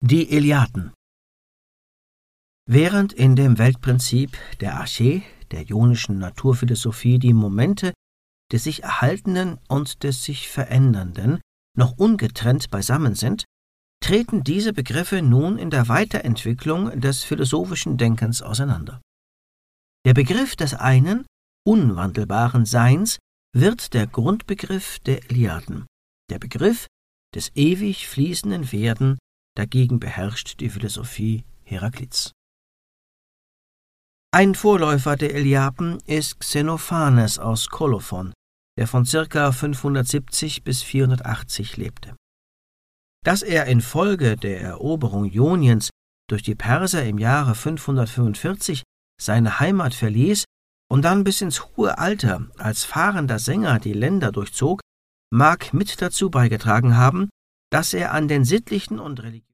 Die Eleaten. Während in dem Weltprinzip der Arche, der ionischen Naturphilosophie, die Momente des sich Erhaltenen und des sich Verändernden noch ungetrennt beisammen sind, treten diese Begriffe nun in der Weiterentwicklung des philosophischen Denkens auseinander. Der Begriff des einen, unwandelbaren Seins wird der Grundbegriff der Eleaten. Der Begriff des ewig fließenden Werden dagegen beherrscht die Philosophie Heraklits. Ein Vorläufer der Eleaten ist Xenophanes aus Kolophon, der von ca. 570 bis 480 lebte. Dass er infolge der Eroberung Ioniens durch die Perser im Jahre 545 seine Heimat verließ und dann bis ins hohe Alter als fahrender Sänger die Länder durchzog, mag mit dazu beigetragen haben, dass er an den sittlichen und religiösen